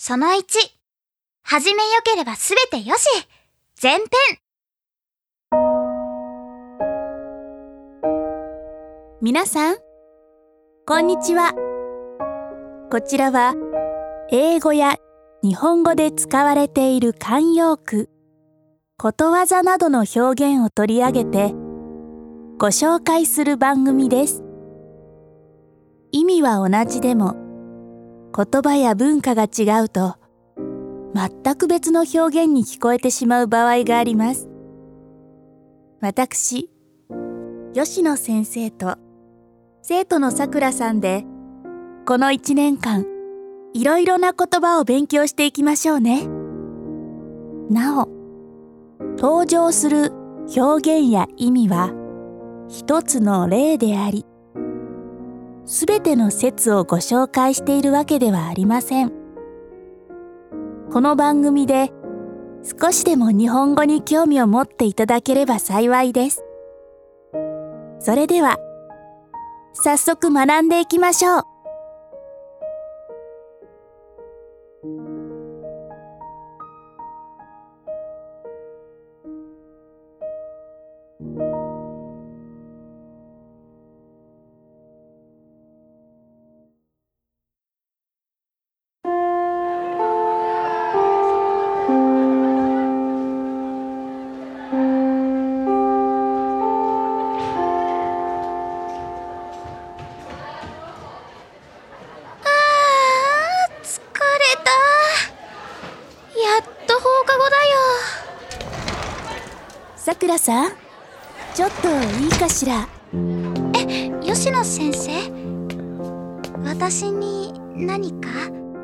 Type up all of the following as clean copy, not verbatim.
その1、はじめよければすべてよし。前編。 皆さん、こんにちは。こちらは英語や日本語で使われている慣用句、ことわざなどの表現を取り上げてご紹介する番組です。意味は同じでも、言葉や文化が違うと全く別の表現に聞こえてしまう場合があります。私、吉野先生と生徒のさくらさんでこの1年間いろいろな言葉を勉強していきましょうね。なお、登場する表現や意味は一つの例であり、すべての説をご紹介しているわけではありません。この番組で少しでも日本語に興味を持っていただければ幸いです。それでは、早速学んでいきましょう。さくらさん、ちょっといいかしら。 吉野先生、私に何か？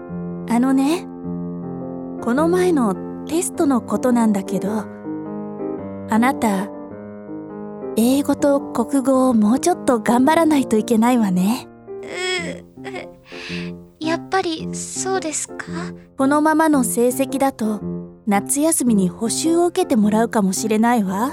この前のテストのことなんだけど、あなた、英語と国語をもうちょっと頑張らないといけないわね。 やっぱりそうですか？ このままの成績だと夏休みに補習を受けてもらうかもしれないわ。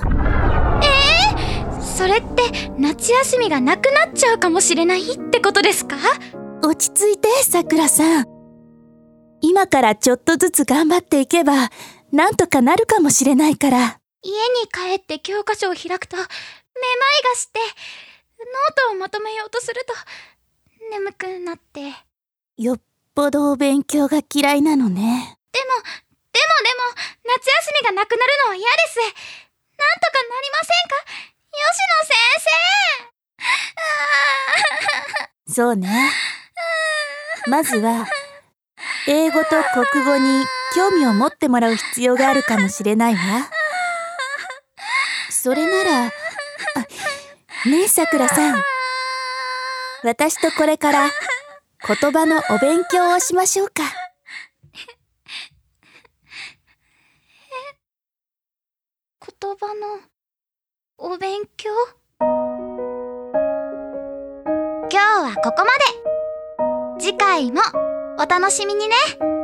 それって夏休みがなくなっちゃうかもしれないってことですか？ 落ち着いて、さくらさん。今からちょっとずつ頑張っていけばなんとかなるかもしれないから。 家に帰って教科書を開くとめまいがして、ノートをまとめようとすると眠くなって。 よっぽどお勉強が嫌いなのね。 でも夏休みがなくなるのは嫌です。なんとかなりませんか、吉野先生。 そうね。まずは英語と国語に興味を持ってもらう必要があるかもしれないわ。それなら、ねえさくらさん、私とこれから言葉のお勉強をしましょうか。 言葉のお勉強？今日はここまで。次回もお楽しみにね。